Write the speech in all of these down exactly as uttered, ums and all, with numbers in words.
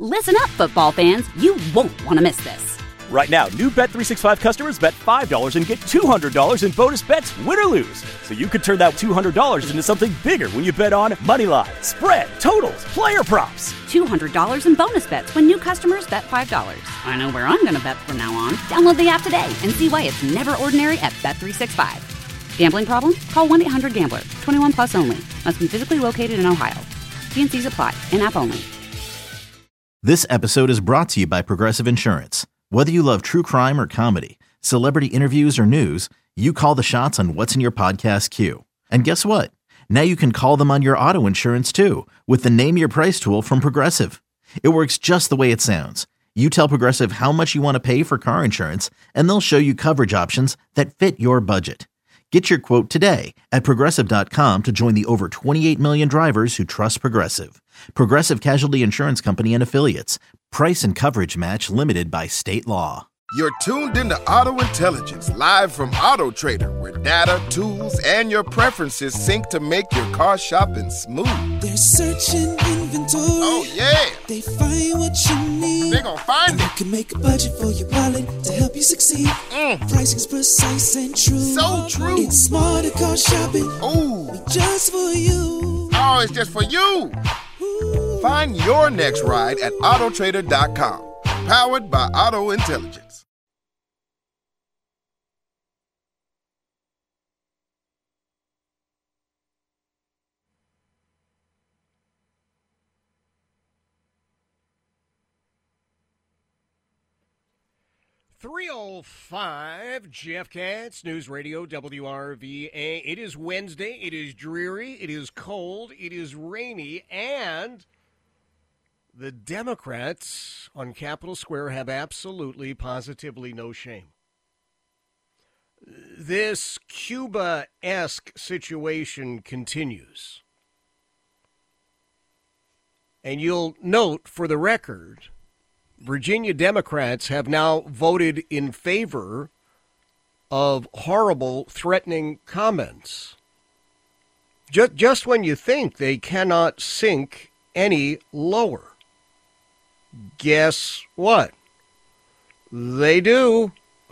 Listen up, football fans. You won't want to miss this. Right now, new Bet three sixty-five customers bet five dollars and get two hundred dollars in bonus bets, win or lose. So you could turn that two hundred dollars into something bigger when you bet on money line, spread, totals, player props. two hundred dollars in bonus bets when new customers bet five dollars. I know where I'm going to bet from now on. Download the app today and see why it's never ordinary at Bet three sixty-five. Gambling problem? Call one eight hundred gambler. twenty-one plus only. Must be physically located in Ohio. T and C's apply. In-app only. This episode is brought to you by Progressive Insurance. Whether you love true crime or comedy, celebrity interviews or news, you call the shots on what's in your podcast queue. And guess what? Now you can call them on your auto insurance too with the Name Your Price tool from Progressive. It works just the way it sounds. You tell Progressive how much you want to pay for car insurance, and they'll show you coverage options that fit your budget. Get your quote today at Progressive dot com to join the over twenty-eight million drivers who trust Progressive. Progressive Casualty Insurance Company and Affiliates. Price and coverage match limited by state law. You're tuned into Auto Intelligence, live from Auto Trader, where data, tools, and your preferences sync to make your car shopping smooth. They're searching inventory. Oh, yeah. They find what you need. They're gonna find they it. Can make a budget for your wallet to help you succeed. Mm. Pricing's precise and true. So true. It's smarter car shopping. Ooh. Just for you. Oh, it's just for you. Ooh. Find your next ride at Auto Trader dot com. Powered by Auto Intelligence. three oh five, Jeff Katz, News Radio, W R V A. It is Wednesday. It is dreary. It is cold. It is rainy. And the Democrats on Capitol Square have absolutely, positively no shame. This Cuba-esque situation continues. And you'll note, for the record, Virginia Democrats have now voted in favor of horrible, threatening comments. Just, just when you think they cannot sink any lower. Guess what? They do.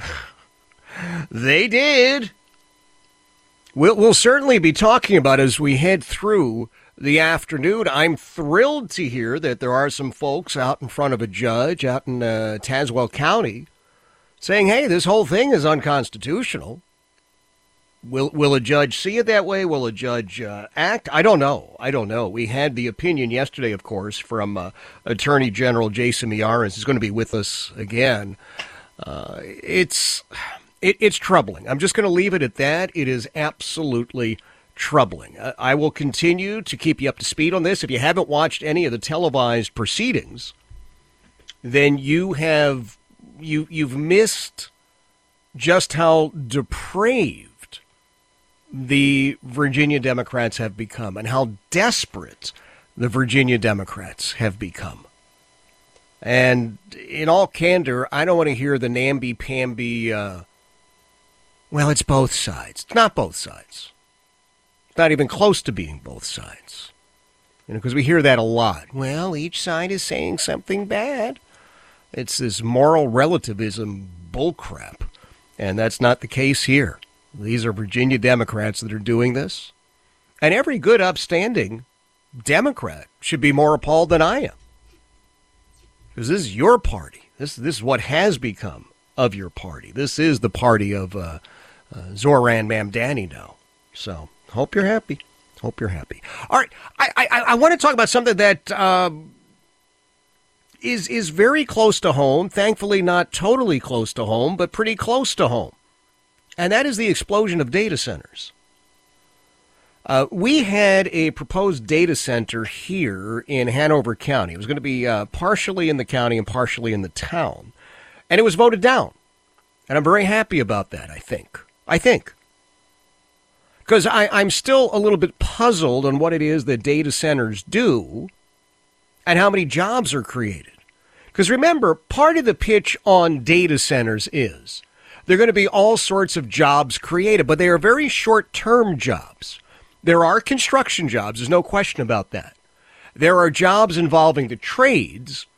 They did. We'll, we'll certainly be talking about as we head through the afternoon. I'm thrilled to hear that there are some folks out in front of a judge out in uh, Tazewell County saying, hey, this whole thing is unconstitutional. Will will a judge see it that way? Will a judge uh, act? I don't know. I don't know. We had the opinion yesterday, of course, from uh, Attorney General Jason Miyares. He's going to be with us again. Uh, it's it, it's troubling. I'm just going to leave it at that. It is absolutely troubling. I will continue to keep you up to speed on this. If you haven't watched any of the televised proceedings, then you have you you've missed just how depraved the Virginia Democrats have become and how desperate the Virginia Democrats have become. And in all candor, I don't want to hear the namby-pamby, uh, well, it's both sides. It's not both sides. Not even close to being both sides. You know, because we hear that a lot. Well, each side is saying something bad. It's this moral relativism bullcrap. And that's not the case here. These are Virginia Democrats that are doing this. And every good, upstanding Democrat should be more appalled than I am. Because this is your party. This, this is what has become of your party. This is the party of uh, uh, Zoran Mamdani now. So hope you're happy. Hope you're happy. All right. I, I, I want to talk about something that uh, is, is very close to home. Thankfully, not totally close to home, but pretty close to home. And that is the explosion of data centers. Uh, we had a proposed data center here in Hanover County. It was going to be uh, partially in the county and partially in the town. And it was voted down. And I'm very happy about that, I think. I think. Because I'm still a little bit puzzled on what it is that data centers do and how many jobs are created. Because remember, part of the pitch on data centers is there are going to be all sorts of jobs created, but they are very short-term jobs. There are construction jobs. There's no question about that. There are jobs involving the trades,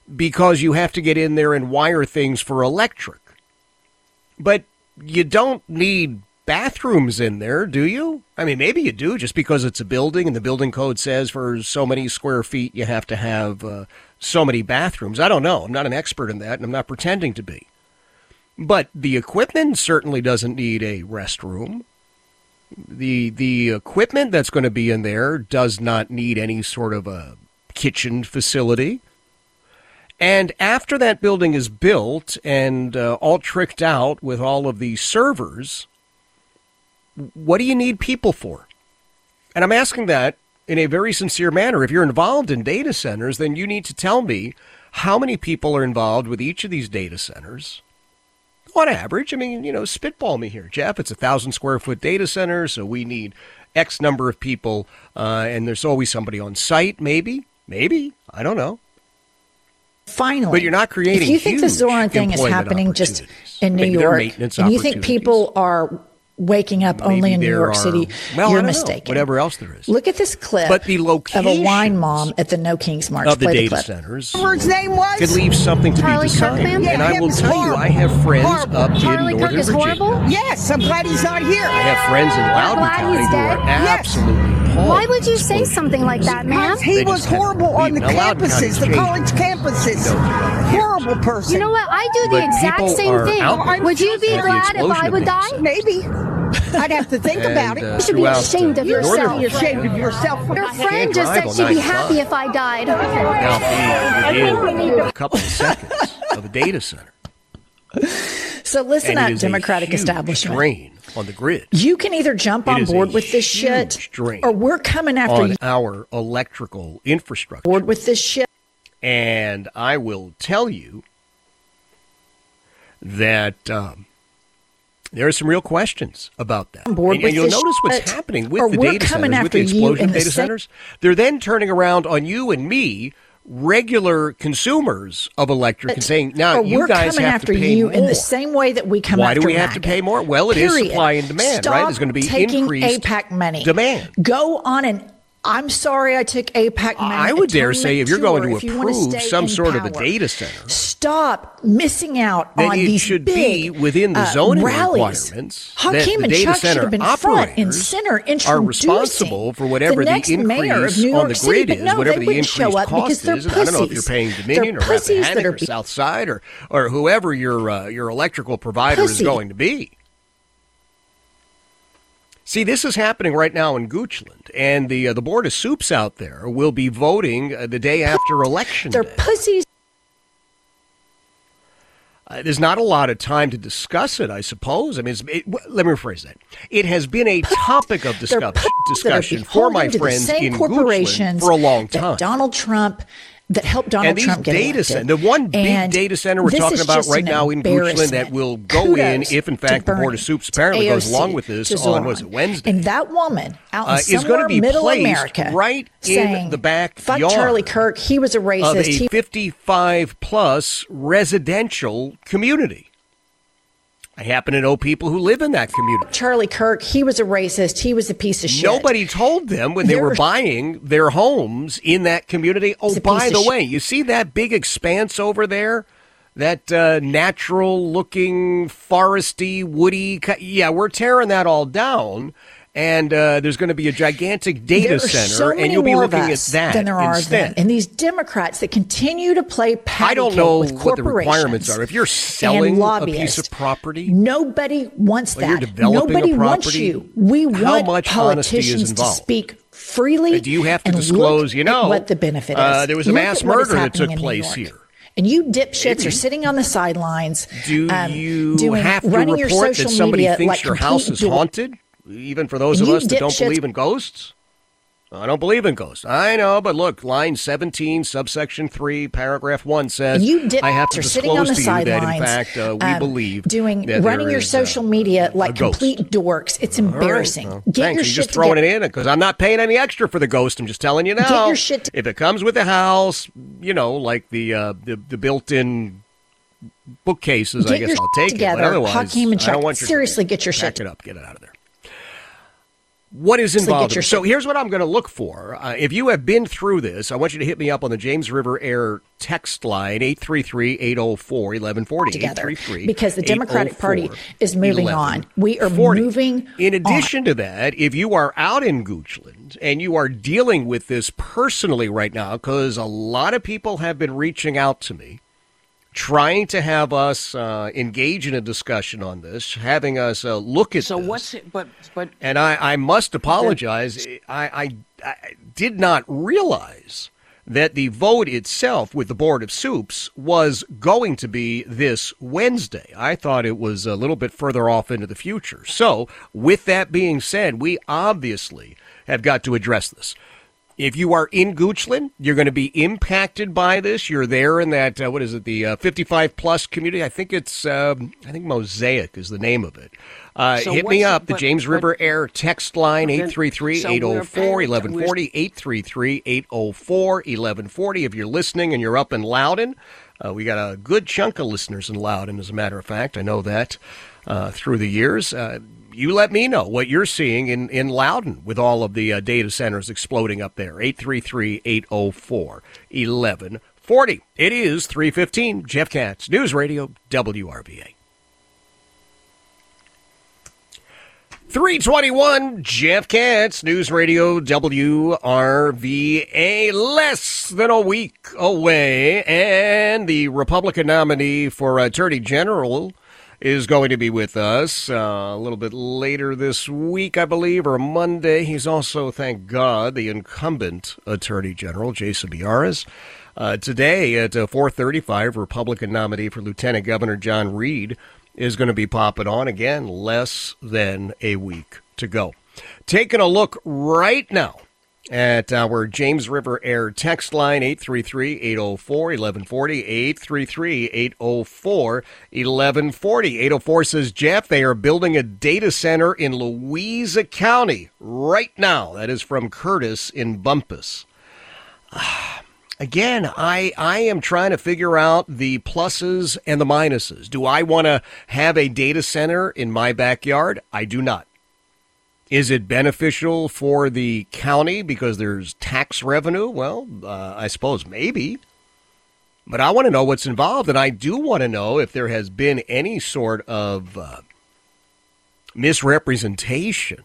because you have to get in there and wire things for electric. But you don't need bathrooms in there, do you? I mean, maybe you do, just because it's a building and the building code says for so many square feet you have to have uh, so many bathrooms. I don't know. I'm not an expert in that, and I'm not pretending to be. But the equipment certainly doesn't need a restroom. The the equipment that's going to be in there does not need any sort of a kitchen facility. And after that building is built and uh, all tricked out with all of the servers, what do you need people for? And I'm asking that in a very sincere manner. If you're involved in data centers, then you need to tell me how many people are involved with each of these data centers. On average, I mean, you know, spitball me here, Jeff. It's a thousand square foot data center, so we need X number of people, uh, and there's always somebody on site, maybe, maybe, I don't know. Finally, but you're not creating. If you think the Zoran thing is happening just in New York, and you think people are waking up Maybe only in New York are, City, well, you're I don't mistaken. Know, whatever else there is. Look at this clip but the location of a wine mom at the No Kings March. of the Play data the clip. centers His name was could leave something to Charlie be desired. Kirkman? And Yeah, I him will is tell horrible. you, I have friends Horrible. up Charlie in Kirk Northern is Virginia. horrible? Yes, I'm glad he's not here. I have friends in Loudoun glad County he's who are dead? absolutely appalled. Why would you say something like that, ma'am? He They was just had horrible to on the leave. Now, Loudoun campuses, the County's college campuses. Horrible person. You know what? I do the But exact people same are thing. out Would you be at the glad if explosion I of would data die? Maybe. I'd have to think And, about it. uh, You should be throughout, ashamed uh, of Northern yourself. Be ashamed of yourself. Your friend Can't just drive said on she'd be ninety-five. happy if I died. Now, be within a couple of seconds of a data center. So listen And up, it is Democratic a huge establishment. drain on the grid. You can either jump It on is a board with this huge shit, drain or we're coming after on you our electrical infrastructure. board with this shit. And I will tell you that um, there are some real questions about that. On board and, with and you'll this notice what's shit, happening or with the we're data coming centers, with the after you explosion in of the data same- centers. They're then turning around on you and me, regular consumers of electric, and saying, now or you we're guys coming have after to pay you more. in the same way that we come Why after do we have to MAGA. pay more? Well, it is Period. supply and demand, Stop right? There's going to be taking increased AIPAC money. demand. Go on and I'm sorry I took AIPAC money. I would dare say if you're going to If you wanna approve stay some in sort of a power, data center, stop missing out then on it these should big, be within the uh, zoning rallies. requirements that Hakeem the and data Chuck should center have been front and operators center are introducing responsible for whatever the the, next mayor of increase New York on the City, grid but is, no, whatever they the wouldn't increased show up cost because they're is. And I don't know if you're pussies. paying They're Dominion or pussies that Rappahannock are or be- Southside or or whoever your uh, your electrical provider Pussy. is going to be. See, this is happening right now in Goochland, and the uh, the Board of Soups out there will be voting uh, the day after Election They're Day. pussies. Uh, there's not a lot of time to discuss it, I suppose. I mean, it's, it, w- let me rephrase that. It has been a topic of They're discuss, pussies that are discussion for my beholden to the friends same in Goochland corporations for a long that time. Donald Trump that helped Donald and these Trump get data elected. center, the one big And data center we're this talking is about just right an now in Goochland that embarrassment. will go in Kudos if, in to fact, the Board Bernie, of Soups to apparently goes A O C, along with this to on, Zoran. was it Wednesday? And that woman out in Uh, is somewhere going to be middle placed America right in saying, the backyard fuck Charlie Kirk, he was a of racist. a He fifty-five plus residential community. I happen to know people who live in that community. Charlie Kirk, he was a racist. He was a piece of shit. Nobody told them when they There were was- buying their homes in that community. Oh, It's a by piece the of way, you see that big expanse over there? That uh, natural-looking, foresty, woody... co- Yeah, we're tearing that all down, and uh, there's going to be a gigantic data there are center, so many and you'll be more looking of at us that than there are of instead. them. And these Democrats that continue to play patty I don't cake know with what the corporations requirements are. If you're and selling a piece lobbyists, of property, nobody wants or you're that. developing Nobody a wants property, you. We how want much honesty is politicians to involved? speak freely. Uh, do you have to and disclose, look you know, at what the benefit is? uh, there was a Look mass at what is murder that happening took in New place York. here. And you dipshits Maybe. are sitting on the sidelines. Do um, you doing, have to running your report that social somebody media thinks like your house complete is dork. haunted? Even for those And of you us that don't dipshits- believe in ghosts? I don't believe in ghosts. I know, but look, line seventeen, subsection three, paragraph one says, And you dipshits I have to are sitting on disclose the to you that, in sidelines, fact, uh, we um, believe doing that running there your is, social uh, media a like ghost. complete dorks. It's embarrassing. All right, well, Get thanks. your You're shit just throwing together. it in because I'm not paying any extra for the ghost. I'm just telling you now. Get your shit to- if it comes with the house, you know, like the uh, the, the built-in bookcases, Get I guess your I'll shit take together. it. But otherwise, Hakeem and I don't Chuck, want your seriously, get your Pack shit it up. Get it out of there. What is involved? So, so here's what I'm going to look for. Uh, if you have been through this, I want you to hit me up on the James River Air text line, eight three three, eight oh four, eleven forty. Together, because the Democratic Party is moving on. We are moving In addition on. to that, if you are out in Goochland and you are dealing with this personally right now, because a lot of people have been reaching out to me, trying to have us uh, engage in a discussion on this, having us uh, look at so this. what's it, but but and I, I must apologize. I, I I did not realize that the vote itself with the Board of Soups was going to be this Wednesday. I thought it was a little bit further off into the future. So, with that being said, we obviously have got to address this. If you are in Goochland, you're going to be impacted by this. You're there in that, uh, what is it, the uh, fifty-five plus community? I think it's, um, I think Mosaic is the name of it. Uh, so hit me up, but, the James but, River Air text line, eight three three, eight oh four, eleven forty, eight three three, eight oh four, eleven forty. If you're listening and you're up in Loudon, uh, we got a good chunk of listeners in Loudon, as a matter of fact. I know that uh, through the years. Uh, You let me know what you're seeing in, in Loudon with all of the uh, data centers exploding up there. eight three three, eight oh four, eleven forty. It is three fifteen. Jeff Katz, News Radio, W R V A. three twenty-one, Jeff Katz, News Radio, W R V A. Less than a week away, and the Republican nominee for Attorney General is going to be with us uh, a little bit later this week, I believe, or Monday. He's also, thank God, the incumbent Attorney General, Jason Miyares. Uh, today at uh, four thirty-five, Republican nominee for Lieutenant Governor John Reed is going to be popping on again. Less than a week to go. Taking a look right now at our James River Air text line, eight three three, eight oh four, eleven forty, eight three three, eight oh four, eleven forty. eight oh four says, Jeff, they are building a data center in Louisa County right now. That is from Curtis in Bumpus. Again, I, I am trying to figure out the pluses and the minuses. Do I want to have a data center in my backyard? I do not. Is it beneficial for the county because there's tax revenue? Well, uh, I suppose maybe. But I want to know what's involved, and I do want to know if there has been any sort of uh, misrepresentation.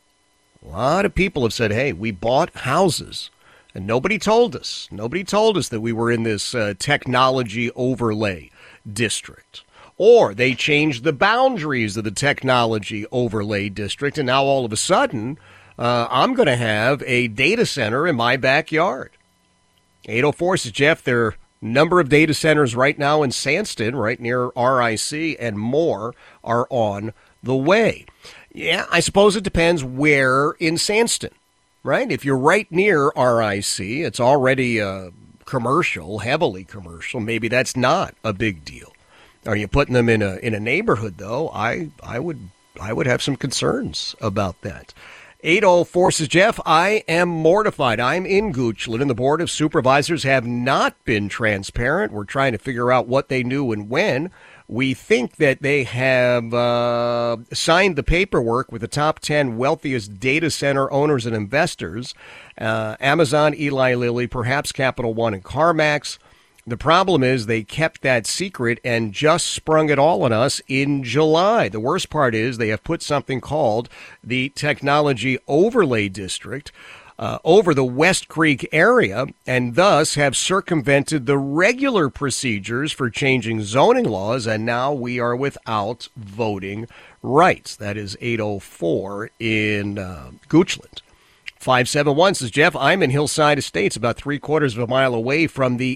A lot of people have said, hey, we bought houses, and nobody told us. Nobody told us that we were in this uh, technology overlay district. Or they changed the boundaries of the technology overlay district, and now all of a sudden, uh, I'm going to have a data center in my backyard. eight oh four says, Jeff, there are a number of data centers right now in Sandston, right near R I C, and more are on the way. Yeah, I suppose it depends where in Sandston, right? If you're right near R I C, it's already uh, commercial, heavily commercial. Maybe that's not a big deal. Are you putting them in a in a neighborhood, though? I I would I would have some concerns about that. eight oh four says, Jeff, I am mortified. I'm in Goochland, and the Board of Supervisors have not been transparent. We're trying to figure out what they knew and when. We think that they have uh, signed the paperwork with the top ten wealthiest data center owners and investors, uh, Amazon, Eli Lilly, perhaps Capital One, and CarMax. The problem is they kept that secret and just sprung it all on us in July. The worst part is they have put something called the Technology Overlay District uh, over the West Creek area, and thus have circumvented the regular procedures for changing zoning laws, and now we are without voting rights. That is eight oh four in uh, Goochland. five seven one says, Jeff, I'm in Hillside Estates, about three quarters of a mile away from the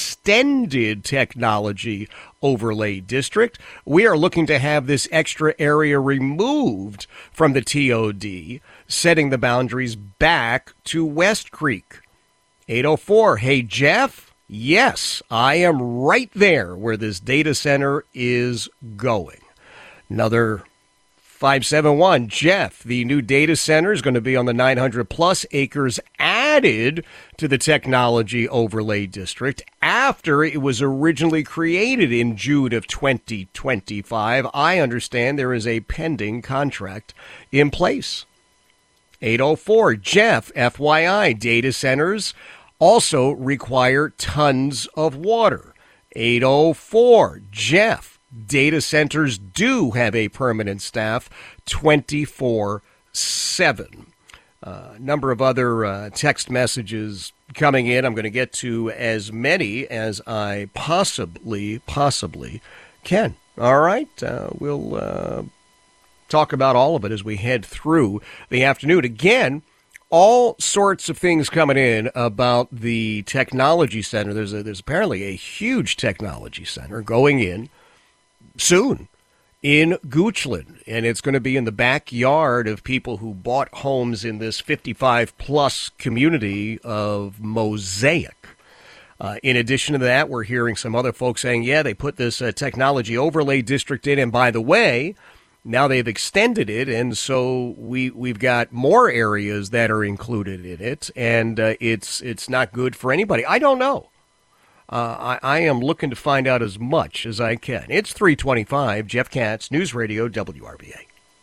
extended technology overlay district. We are looking to have this extra area removed from the T O D, setting the boundaries back to West Creek. eight oh four, hey, Jeff, yes, I am right there where this data center is going. Another five seven one, Jeff, the new data center is going to be on the nine hundred plus acres added to the Technology Overlay District after it was originally created in June of twenty twenty-five. I understand there is a pending contract in place. eight oh four, Jeff, F Y I, data centers also require tons of water. eight oh four, Jeff, data centers do have a permanent staff twenty-four seven. A uh, number of other uh, text messages coming in. I'm going to get to as many as I possibly, possibly can. All right. Uh, we'll uh, talk about all of it as we head through the afternoon. Again, all sorts of things coming in about the technology center. There's a, there's apparently a huge technology center going in soon in Goochland, and it's going to be in the backyard of people who bought homes in this fifty-five plus community of Mosaic. Uh, in addition to that, we're hearing some other folks saying, yeah, they put this uh, technology overlay district in, and by the way, now they've extended it, and so we, we've got more areas that are included in it, and uh, it's it's not good for anybody. I don't know. Uh, I, I am looking to find out as much as I can. It's three twenty-five, Jeff Katz, News Radio, W R V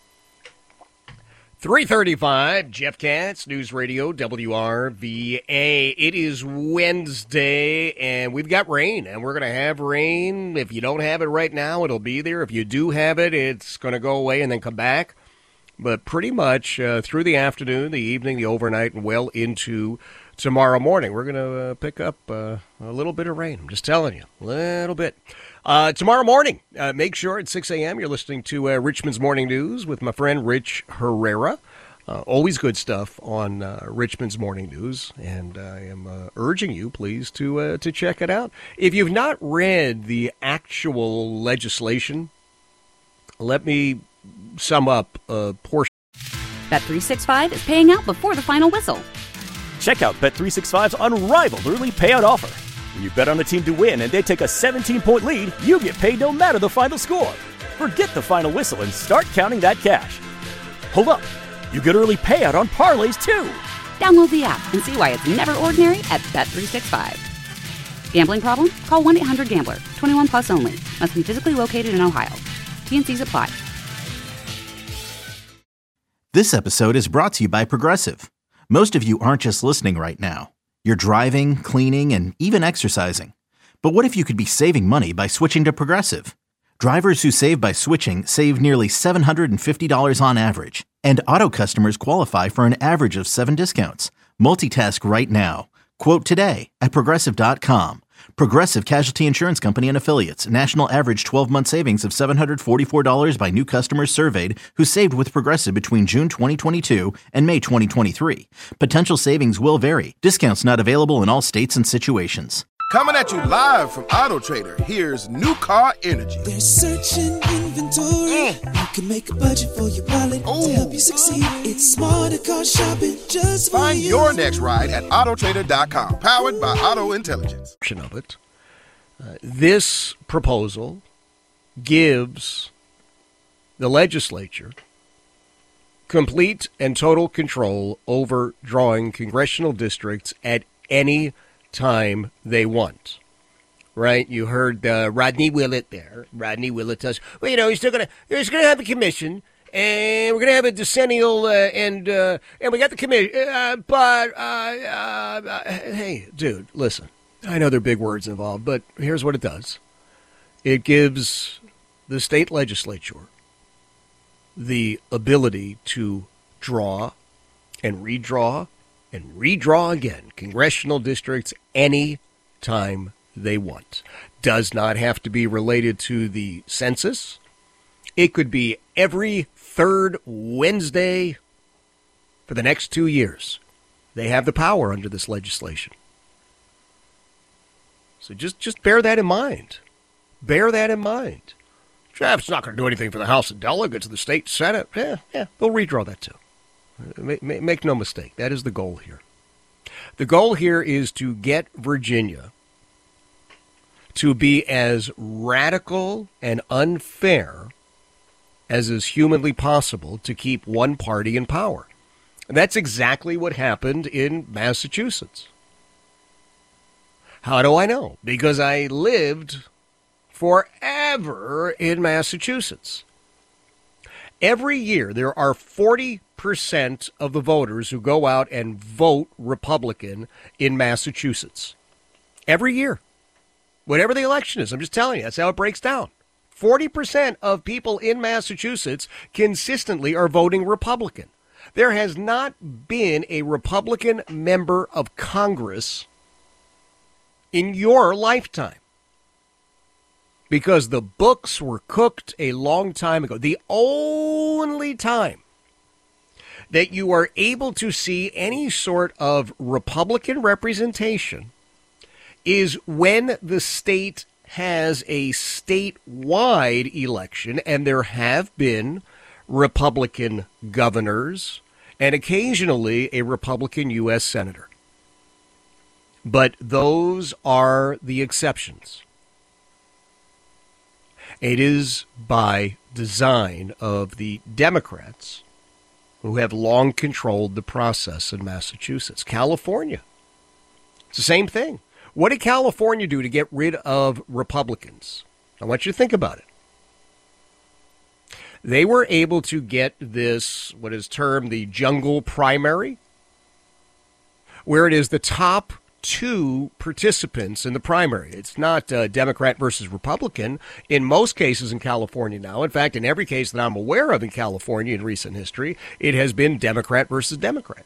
A. three thirty-five, Jeff Katz, News Radio, W R V A. It is Wednesday, and we've got rain, and we're going to have rain. If you don't have it right now, it'll be there. If you do have it, it's going to go away and then come back. But pretty much uh, through the afternoon, the evening, the overnight, and well into tomorrow morning, we're going to uh, pick up uh, a little bit of rain. I'm just telling you, a little bit. Uh, tomorrow morning, uh, make sure at six a.m. you're listening to uh, Richmond's Morning News with my friend Rich Herrera. Uh, always good stuff on uh, Richmond's Morning News, and I am uh, urging you, please, to uh, to check it out. If you've not read the actual legislation, let me sum up a portion. Bet three sixty-five is paying out before the final whistle. Check out Bet three sixty-five's unrivaled early payout offer. When you bet on a team to win and they take a seventeen-point lead, you get paid no matter the final score. Forget the final whistle and start counting that cash. Hold up. You get early payout on parlays, too. Download the app and see why it's never ordinary at Bet three sixty-five. Gambling problem? Call one eight hundred gambler. twenty-one plus only. Must be physically located in Ohio. T and C's apply. This episode is brought to you by Progressive. Most of you aren't just listening right now. You're driving, cleaning, and even exercising. But what if you could be saving money by switching to Progressive? Drivers who save by switching save nearly seven hundred fifty dollars on average. And auto customers qualify for an average of seven discounts. Multitask right now. Quote today at Progressive dot com. Progressive Casualty Insurance Company and Affiliates. National average twelve-month savings of seven hundred forty-four dollars by new customers surveyed who saved with Progressive between June twenty twenty-two and May twenty twenty-three. Potential savings will vary. Discounts not available in all states and situations. Coming at you live from Auto Trader, here's New Car Energy. They're searching inventory. Mm. You can make a budget for your wallet Ooh. To help you succeed. It's smarter car shopping just for Find you. your next ride at Auto Trader dot com. Powered by Auto Intelligence. Of it. Uh, this proposal gives the legislature complete and total control over drawing congressional districts at any time they want. Right? You heard uh, Rodney Willett there. Rodney Willett tells, well, you know, he's still gonna, he's gonna have a commission, and we're gonna have a decennial, uh, and uh, and we got the commission. Uh, but uh, uh, uh, hey, dude, listen. I know there are big words involved, but here's what it does. It gives the state legislature the ability to draw and redraw and redraw again congressional districts any time they want. Does not have to be related to the census. It could be every third Wednesday for the next two years. They have the power under this legislation. So just, just bear that in mind. Bear that in mind. Jeff's not going to do anything for the House of Delegates or the state Senate. Yeah, yeah, they'll redraw that too. Make, make no mistake. That is the goal here. The goal here is to get Virginia to be as radical and unfair as is humanly possible to keep one party in power. And that's exactly what happened in Massachusetts. How do I know? Because I lived forever in Massachusetts. Every year, there are forty percent of the voters who go out and vote Republican in Massachusetts. Every year. Whatever the election is, I'm just telling you, that's how it breaks down. forty percent of people in Massachusetts consistently are voting Republican. There has not been a Republican member of Congress in your lifetime, because the books were cooked a long time ago. The only time that you are able to see any sort of Republican representation is when the state has a statewide election, and there have been Republican governors and occasionally a Republican U S senator. But those are the exceptions. It is by design of the Democrats, who have long controlled the process in Massachusetts. California, it's the same thing. What did California do to get rid of Republicans? I want you to think about it. They were able to get this, what is termed the jungle primary, where it is the top two participants in the primary. It's not uh, Democrat versus Republican in most cases in California now. In fact, in every case that I'm aware of in California in recent history, it has been Democrat versus Democrat.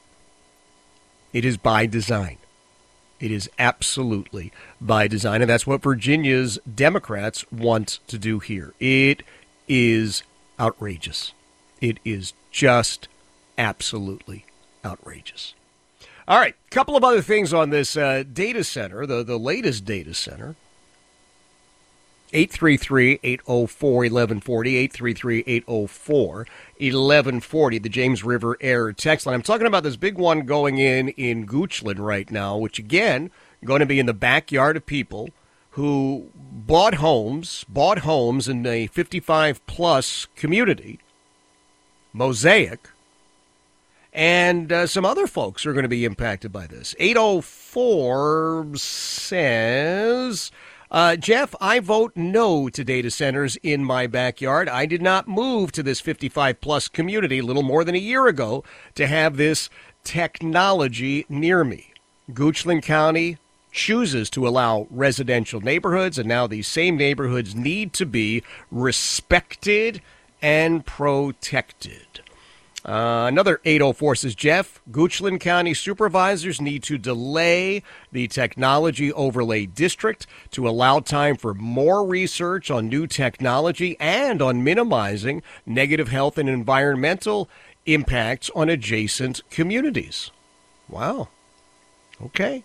It is by design. It is absolutely by design, and that's what Virginia's Democrats want to do here. It is outrageous. It is just absolutely outrageous. All right, a couple of other things on this uh, data center, the, the latest data center. eight three three, eight oh four, eleven forty, eight three three, eight oh four, eleven forty, the James River Air text line. I'm talking about this big one going in in Goochland right now, which, again, going to be in the backyard of people who bought homes, bought homes in a fifty-five plus community, Mosaic, and uh, some other folks are going to be impacted by this. eight oh four says, uh, Jeff, I vote no to data centers in my backyard. I did not move to this fifty-five plus community a little more than a year ago to have this technology near me. Goochland County chooses to allow residential neighborhoods, and now these same neighborhoods need to be respected and protected. Uh, another eight oh four says, Jeff, Goochland County supervisors need to delay the technology overlay district to allow time for more research on new technology and on minimizing negative health and environmental impacts on adjacent communities. Wow. Okay.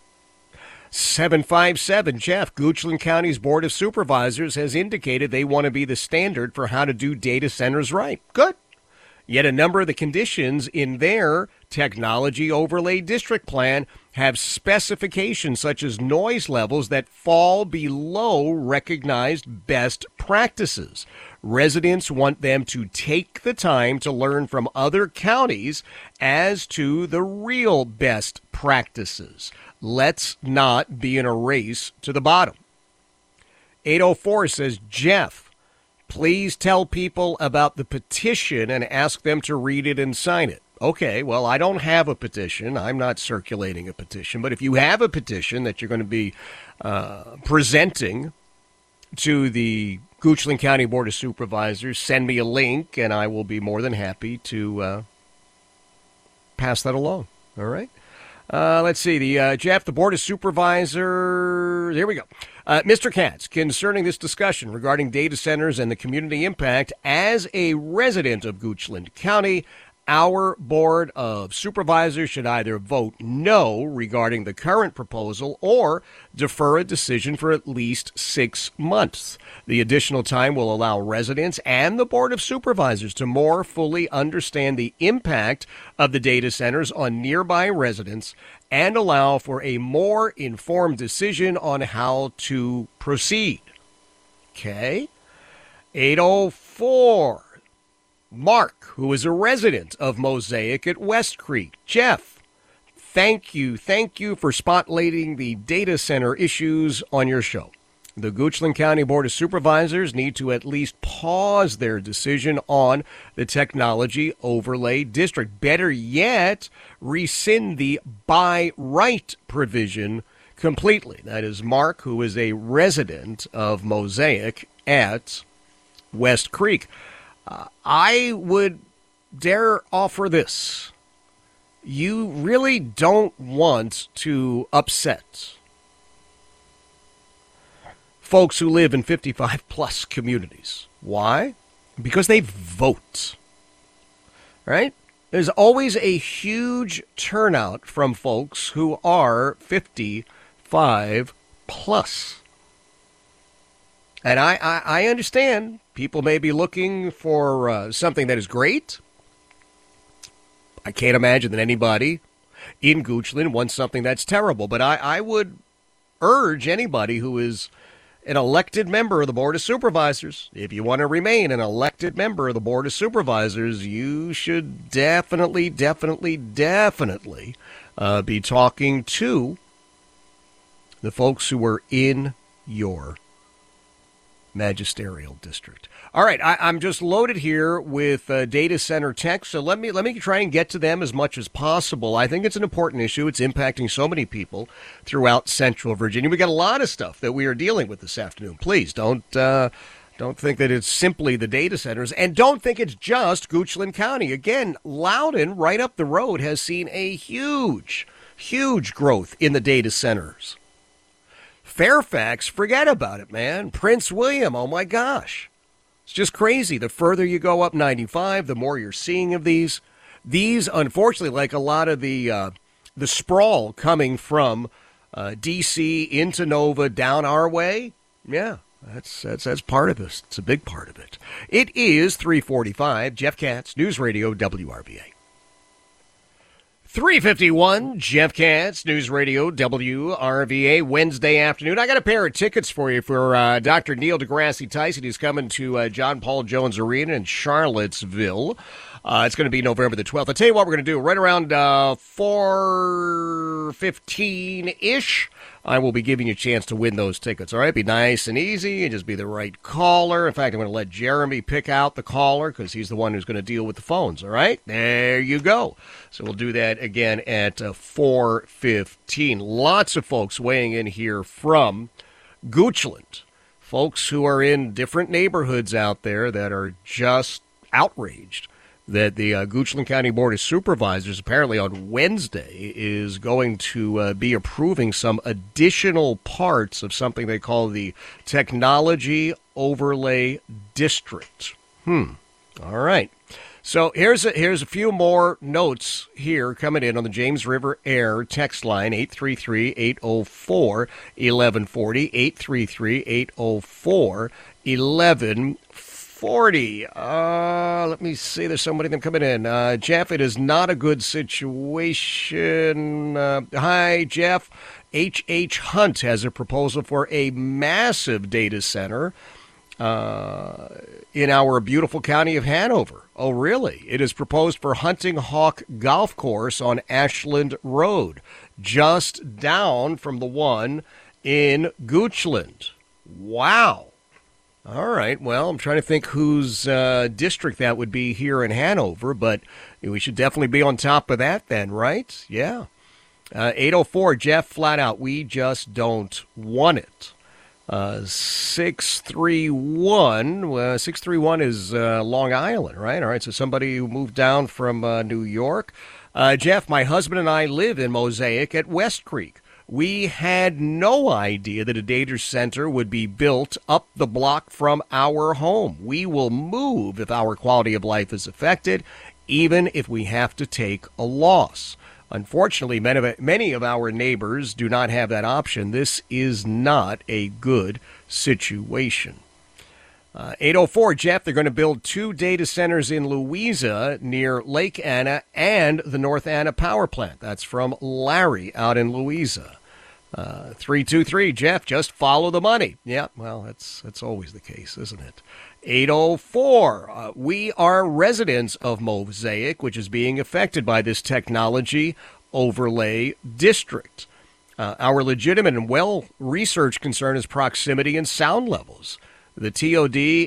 seven five seven, Jeff, Goochland County's Board of Supervisors has indicated they want to be the standard for how to do data centers right. Good. Yet a number of the conditions in their technology overlay district plan have specifications such as noise levels that fall below recognized best practices. Residents want them to take the time to learn from other counties as to the real best practices. Let's not be in a race to the bottom. eight oh four says, Jeff, please tell people about the petition and ask them to read it and sign it. Okay, well, I don't have a petition. I'm not circulating a petition. But if you have a petition that you're going to be uh, presenting to the Goochland County Board of Supervisors, send me a link, and I will be more than happy to uh, pass that along. All right? Uh, let's see. The uh, Jeff, the Board of Supervisors. Here we go. Uh, Mister Katz, concerning this discussion regarding data centers and the community impact, as a resident of Goochland County, our Board of Supervisors should either vote no regarding the current proposal or defer a decision for at least six months. The additional time will allow residents and the Board of Supervisors to more fully understand the impact of the data centers on nearby residents and allow for a more informed decision on how to proceed. Okay. eight oh four. Mark, who is a resident of Mosaic at West Creek. Jeff, thank you. Thank you for spotlighting the data center issues on your show. The Goochland County Board of Supervisors need to at least pause their decision on the technology overlay district. Better yet, rescind the by right provision completely. That is Mark, who is a resident of Mosaic at West Creek. Uh, I would dare offer this. You really don't want to upset folks who live in fifty-five plus communities. Why? Because they vote. Right? There's always a huge turnout from folks who are fifty-five plus. And I, I, I understand people may be looking for uh, something that is great. I can't imagine that anybody in Goochland wants something that's terrible. But I, I would urge anybody who is an elected member of the Board of Supervisors, if you want to remain an elected member of the Board of Supervisors, you should definitely, definitely, definitely uh, be talking to the folks who are in your magisterial district. All right, I, I'm just loaded here with uh, data center tech, so let me let me try and get to them as much as possible. I think it's an important issue. It's impacting so many people throughout Central Virginia. We got a lot of stuff that we are dealing with this afternoon. Please don't uh, don't think that it's simply the data centers, and don't think it's just Goochland County. Again, Loudoun, right up the road, has seen a huge, huge growth in the data centers. Fairfax, forget about it, man. Prince William, oh my gosh. It's just crazy. The further you go up ninety-five, the more you're seeing of these. These, unfortunately, like a lot of the uh, the sprawl coming from uh, D C into Nova down our way, yeah, that's that's that's part of this. It's a big part of it. It is three forty-five. Jeff Katz, News Radio W R V A. three fifty-one, Jeff Katz, News Radio W R V A, Wednesday afternoon. I got a pair of tickets for you for uh, Doctor Neil deGrasse Tyson. He's coming to uh, John Paul Jones Arena in Charlottesville. Uh, it's going to be November the twelfth. I'll tell you what we're going to do. Right around uh, four fifteen-ish, I will be giving you a chance to win those tickets. All right, be nice and easy and just be the right caller. In fact, I'm going to let Jeremy pick out the caller because he's the one who's going to deal with the phones. All right, there you go. So we'll do that again at uh, four fifteen. Lots of folks weighing in here from Goochland. Folks who are in different neighborhoods out there that are just outraged that the uh, Goochland County Board of Supervisors apparently on Wednesday is going to uh, be approving some additional parts of something they call the Technology Overlay District. Hmm. All right. So here's a, here's a few more notes here coming in on the James River Air text line, eight three three, eight oh four, eleven forty, eight three three, eight oh four, eleven forty. Uh, let me see. There's somebody them coming in. Uh, Jeff, it is not a good situation. Uh, hi, Jeff. H H. Hunt has a proposal for a massive data center uh, in our beautiful county of Hanover. Oh, really? It is proposed for Hunting Hawk Golf Course on Ashland Road, just down from the one in Goochland. Wow. All right. Well, I'm trying to think whose uh, district that would be here in Hanover, but we should definitely be on top of that then, right? Yeah. Uh, eight oh four, Jeff, flat out, we just don't want it. Uh, six three one, uh, six three one is uh, Long Island, right? All right, so somebody who moved down from uh, New York. Uh, Jeff, my husband and I live in Mosaic at West Creek. We had no idea that a data center would be built up the block from our home. We will move if our quality of life is affected, even if we have to take a loss. Unfortunately, many of our neighbors do not have that option. This is not a good situation. Uh, eight oh four, Jeff, they're going to build two data centers in Louisa near Lake Anna and the North Anna Power Plant. That's from Larry out in Louisa. Uh, three two three, Jeff, just follow the money. Yeah, well, that's that's always the case, isn't it? eight oh four, uh, we are residents of Mosaic, which is being affected by this technology overlay district. Uh, our legitimate and well-researched concern is proximity and sound levels. The T O D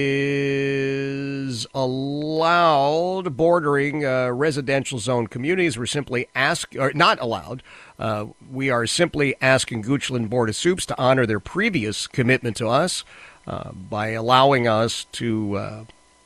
is allowed bordering uh, residential zone communities. We're simply ask, or not allowed. Uh, we are simply asking Goochland Board of Soups to honor their previous commitment to us uh, by allowing us to uh,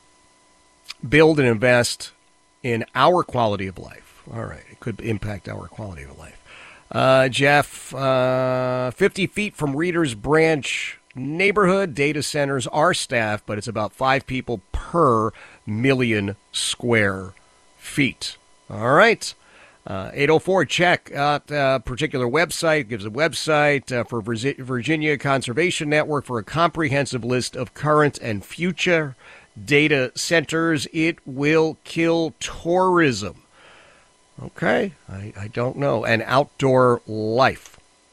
build and invest in our quality of life. All right, it could impact our quality of life. Uh, Jeff, uh, fifty feet from Reader's Branch neighborhood, data centers are staffed, but it's about five people per million square feet. All right. Uh, eight oh four, check out a particular website. Gives a website uh, for Virginia Conservation Network for a comprehensive list of current and future data centers. It will kill tourism. Okay, I, I don't know. And outdoor life.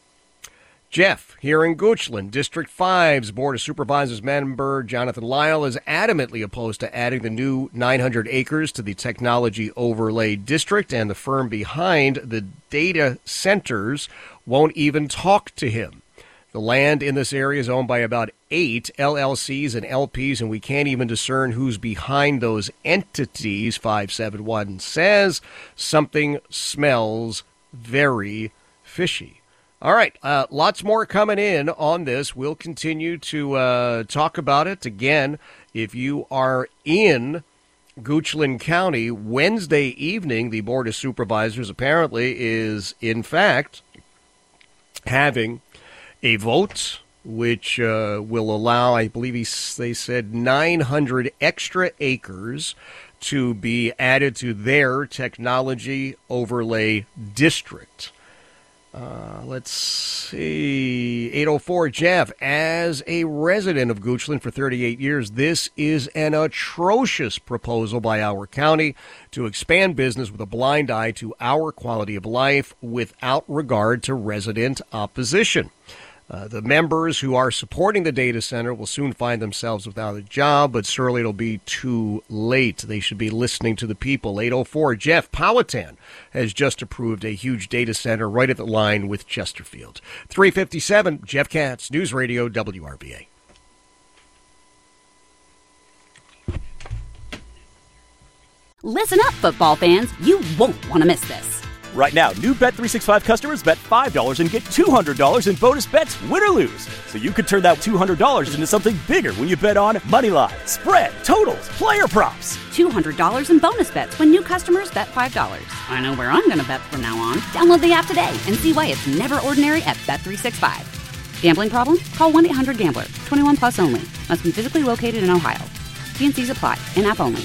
Jeff, here in Goochland, District five's Board of Supervisors member Jonathan Lyle is adamantly opposed to adding the new nine hundred acres to the Technology Overlay District, and the firm behind the data centers won't even talk to him. The land in this area is owned by about eight L L Cs and L Ps, and we can't even discern who's behind those entities, five seven one says. Something smells very fishy. All right, uh, lots more coming in on this. We'll continue to uh, talk about it. Again, if you are in Goochland County, Wednesday evening, the Board of Supervisors apparently is, in fact, having a vote which uh, will allow, I believe he, they said, nine hundred extra acres to be added to their Technology Overlay District. Uh, let's see, eight oh four, Jeff, as a resident of Goochland for thirty-eight years, this is an atrocious proposal by our county to expand business with a blind eye to our quality of life without regard to resident opposition. Uh, the members who are supporting the data center will soon find themselves without a job, but surely it'll be too late. They should be listening to the people. eight oh four, Jeff, Powhatan has just approved a huge data center right at the line with Chesterfield. three fifty-seven, Jeff Katz, News Radio W R B A. Listen up, football fans. You won't want to miss this. Right now, new Bet three sixty-five customers bet five dollars and get two hundred dollars in bonus bets, win or lose. So you could turn that two hundred dollars into something bigger when you bet on moneyline, spread, totals, player props. two hundred dollars in bonus bets when new customers bet five dollars. I know where I'm going to bet from now on. Download the app today and see why it's never ordinary at Bet three sixty-five. Gambling problem? Call one eight hundred gambler. twenty-one plus only. Must be physically located in Ohio. T and C's apply. In-app only.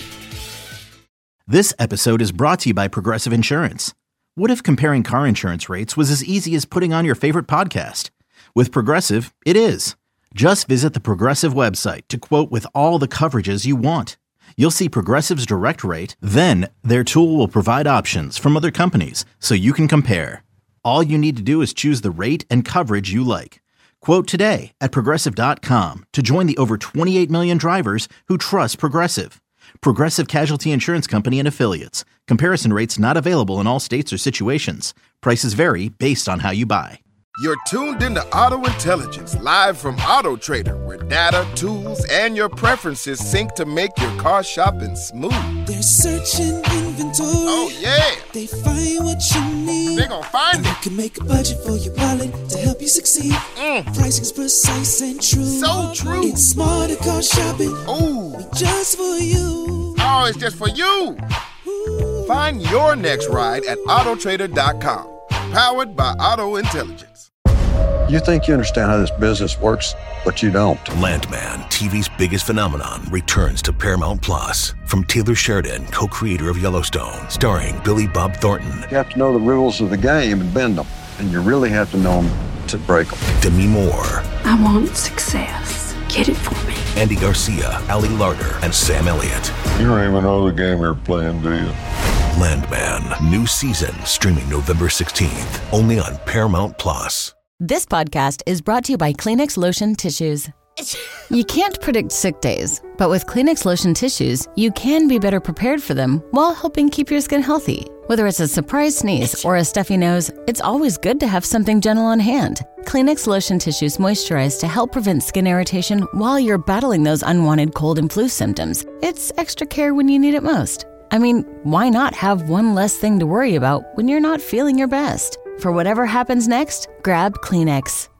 This episode is brought to you by Progressive Insurance. What if comparing car insurance rates was as easy as putting on your favorite podcast? With Progressive, it is. Just visit the Progressive website to quote with all the coverages you want. You'll see Progressive's direct rate, then their tool will provide options from other companies so you can compare. All you need to do is choose the rate and coverage you like. Quote today at Progressive dot com to join the over twenty-eight million drivers who trust Progressive. Progressive Casualty Insurance Company and Affiliates. Comparison rates not available in all states or situations. Prices vary based on how you buy. You're tuned into Auto Intelligence, live from Auto Trader, where data, tools, and your preferences sync to make your car shopping smooth. They're searching inventory. Oh, yeah. They find what you need. They're gonna find it. You can make a budget for your wallet to help you succeed. Mm. Pricing's precise and true. So true. It's smarter car shopping. Ooh. Just for you. Oh, it's just for you. Ooh. Find your next ride at Auto Trader dot com. Powered by Auto Intelligence. You think you understand how this business works, but you don't. Landman, T V's biggest phenomenon, returns to Paramount Plus. From Taylor Sheridan, co-creator of Yellowstone, starring Billy Bob Thornton. You have to know the rules of the game and bend them, and you really have to know them to break them. Demi Moore. I want success. Get it for me. Andy Garcia, Ali Larter, and Sam Elliott. You don't even know the game you're playing, do you? Landman, new season, streaming November sixteenth, only on Paramount Plus. This podcast is brought to you by Kleenex Lotion Tissues. You can't predict sick days, but with Kleenex Lotion Tissues, you can be better prepared for them while helping keep your skin healthy. Whether it's a surprise sneeze or a stuffy nose, it's always good to have something gentle on hand. Kleenex Lotion Tissues moisturize to help prevent skin irritation while you're battling those unwanted cold and flu symptoms. It's extra care when you need it most. I mean, why not have one less thing to worry about when you're not feeling your best? For whatever happens next, grab Kleenex.